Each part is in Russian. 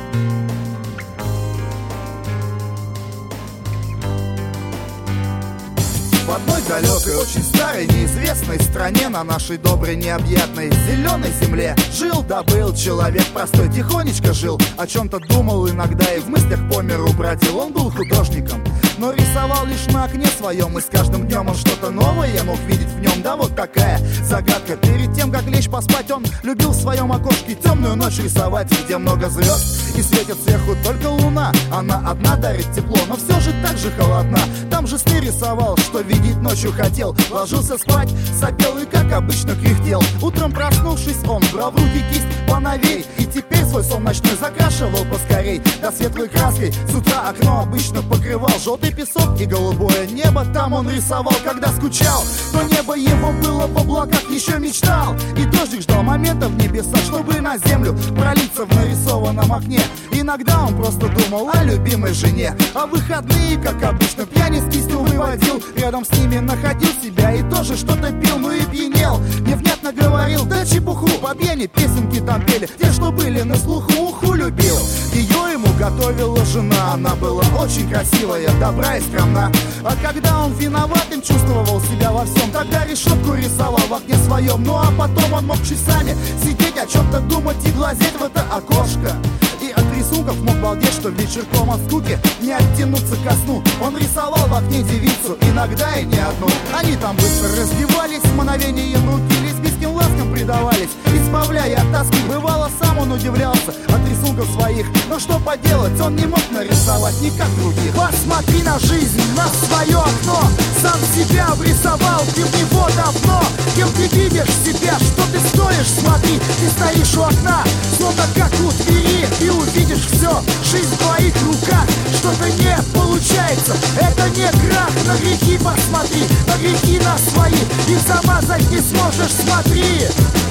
В одной далекой, очень старой, неизвестной стране, на нашей доброй, необъятной зеленой земле жил да был человек простой, тихонечко жил, о чем-то думал иногда и в мыслях по миру бродил. Он был художником, но рисовал лишь на окне своем, и с каждым днем он что-то новое мог видеть в нем. Да вот такая загадка. Перед тем, как лечь поспать, он любил в своем окошке темную ночь рисовать, где много звезд и светит сверху только луна. Она одна дарит тепло, но все же так же холодна. Там же сны рисовал, что видеть ночью хотел. Ложился спать, сопел и, как обычно, кряхтел. Утром проснувшись, он брал в руки кисть поновей, и теперь свой сон ночной закрашивал поскорей. Да светлой краской с утра окно обычно покрывал желтый песок и голубое небо. Там он рисовал, когда скучал, но небо его было в облаках, еще мечтал. И дождик ждал момента в небесах, чтобы на землю пролиться в нарисованном окне. Иногда он просто думал о любимой жене, а выходные, как обычно, пьяни с кистью выводил. Рядом с ними находил себя и тоже что-то пил, ну и пьянел. Невнятно говорил, да чепуху, по пьяни песенки там пели, те, что были на слуху. Уху любил, ее ему готовила жена. Она была очень красивая, добра и скромна. А когда он виноватым чувствовал себя во всем, тогда решетку рисовал в окне своем. Ну а потом он мог часами сидеть, о чем-то думать и глазеть в это окошко. И от рисунков мог балдеть, что вечерком от скуки не оттянуться ко сну. Он рисовал в окне девицу, иногда и не одну. Они там быстро раздевались, в мгновение руки лесбийским ласкам предавались, избавляя от тоски. Бывало, сам он удивлялся от рисунков своих, но что поделать, он не мог нарисовать никак других. Посмотри на жизнь, на свое окно, сам себя обрисовал, ты в него давно. Кем ты видишь себя, что ты стоишь, смотри, ты стоишь у окна, словно как у двери, и увидишь все, жизнь в твоих руках. Что-то не получается, это не крах. На грехи посмотри, на грехи на свои, и замазать не сможешь, смотри.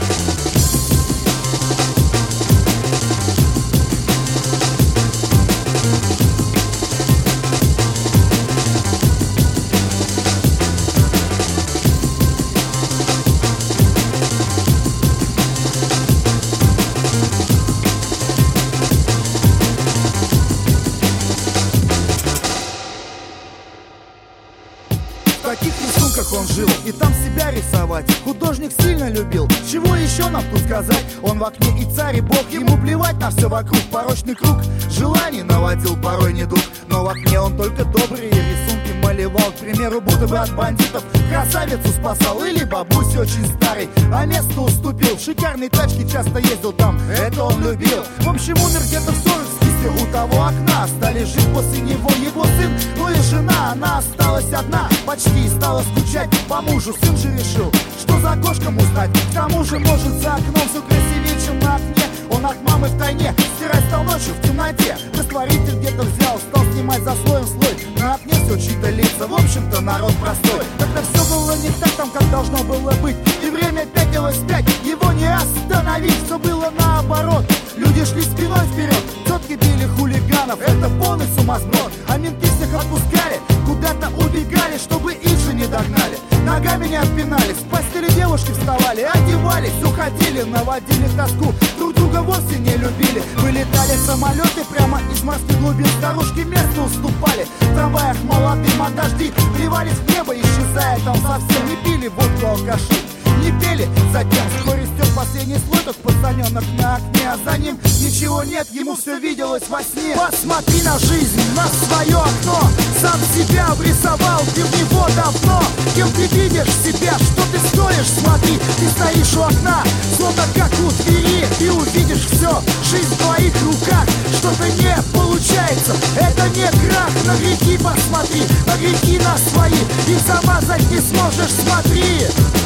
В таких рисунках он жил, и там себя рисовать художник сильно любил. Чего еще нам тут сказать? Он в окне и царь, и бог, ему плевать на все вокруг. Порочный круг желаний наводил порой недуг, но в окне он только добрые рисунки малевал. К примеру, будто бы от бандитов красавицу спасал, или бабуси очень старый, а место уступил. В шикарной тачке часто ездил там, это он любил. В общем, умер где-то в 40 у того окна. Стали жить после него его сын, ну и жена. Она осталась одна, почти стала скучать по мужу. Сын же решил, что за окошком узнать. К тому же, может, за окном все красивее, чем на окне. Он от мамы втайне стирать стал ночью в темноте. Растворитель где-то взял, стал снимать за слоем слой. На окне все чьи-то лица, в общем-то народ простой. Тогда все было не так там, как должно было быть, и время пятилось вспять, его не остановить. Все было наоборот, люди шли спиной вперед, тетки били хулиганов, это полный сумасброд. А менты всех отпускали, куда-то убегали, чтобы их же не догнали. Ногами не отпинались, в постели девушки вставали, одевались, уходили, наводили тоску, друг друга вовсе не любили. Вылетали самолеты прямо из морских глубин, старушки место уступали, в трамваях молодым от дожди вливались в небо, исчезая там совсем. Не пили водку алкаши, не пели, затем вскоре стер последний слой тот пацаненок на окне, а за ним ничего нет, ему все виделось во сне. Посмотри на жизнь, на свое окно, сам себя обрисовал, ты в него давно. Кем ты видишь себя, что ты стоишь, смотри, ты стоишь у окна, словно как у двери, и увидишь все, жизнь в твоих руках. Что-то не получается, это не крах. На грехи посмотри, на грехи на свои, и замазать не сможешь, смотри.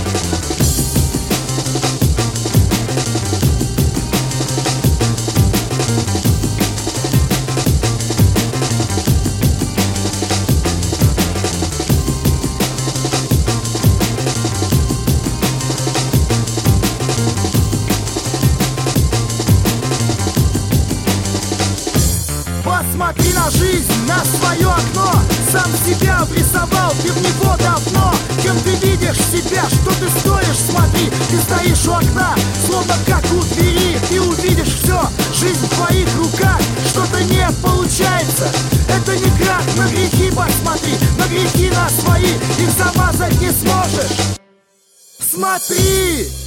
Посмотри на жизнь, на свое окно, сам себя обрисовал, ты в него давно. Кем ты видишь себя, что ты стоишь, смотри, ты стоишь у окна, словно как у двери, и увидишь все, жизнь в твоих руках. Смотри!